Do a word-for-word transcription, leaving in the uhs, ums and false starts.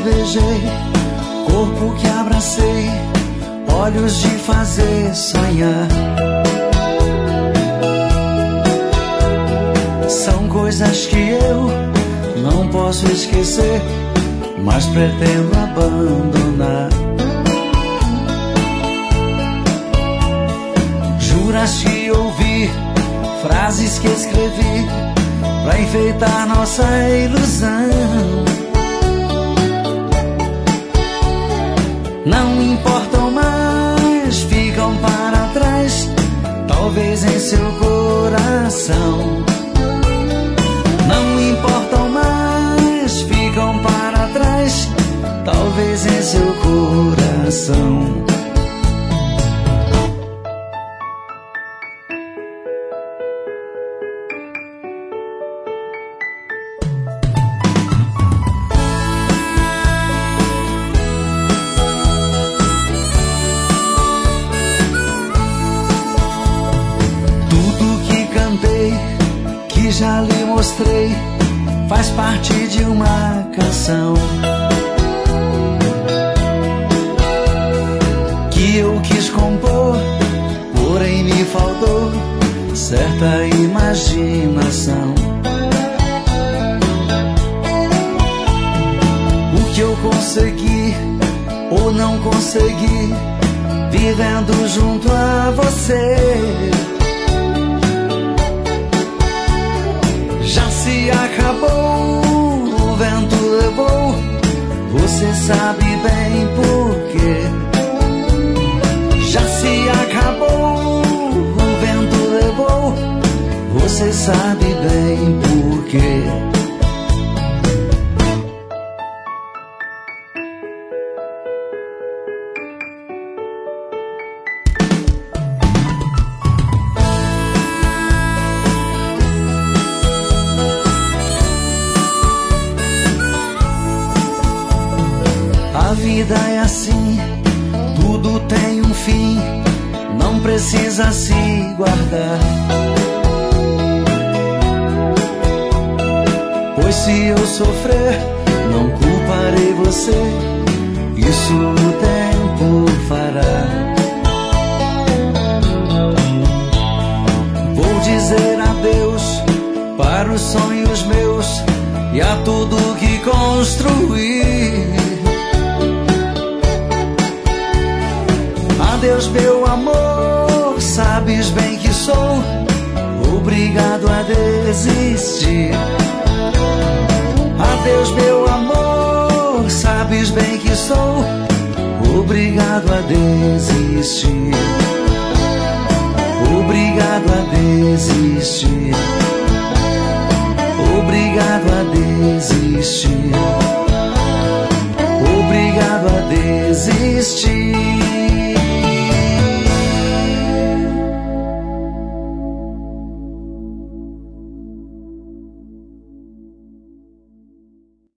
beijei, corpo que abracei, olhos de fazer sonhar. São coisas que eu não posso esquecer, mas pretendo abandonar. Juraste ouvir frases que escrevi pra enfeitar nossa ilusão. Não importam mais, ficam para trás, talvez em seu coração. Não importam mais, ficam para trás, talvez em seu coração. Já lhe mostrei, faz parte de uma canção que eu quis compor, porém me faltou certa imaginação. O que eu consegui ou não consegui, vivendo junto a você, já se acabou, o vento levou, você sabe bem porquê. Já se acabou, o vento levou, você sabe bem porquê. A vida é assim, tudo tem um fim, não precisa se guardar. Pois se eu sofrer, não culparei você, isso o tempo fará. Vou dizer adeus para os sonhos meus e a tudo que construí. Adeus, meu amor, sabes bem que sou obrigado a desistir. Adeus, meu amor, sabes bem que sou obrigado a desistir. Obrigado a desistir.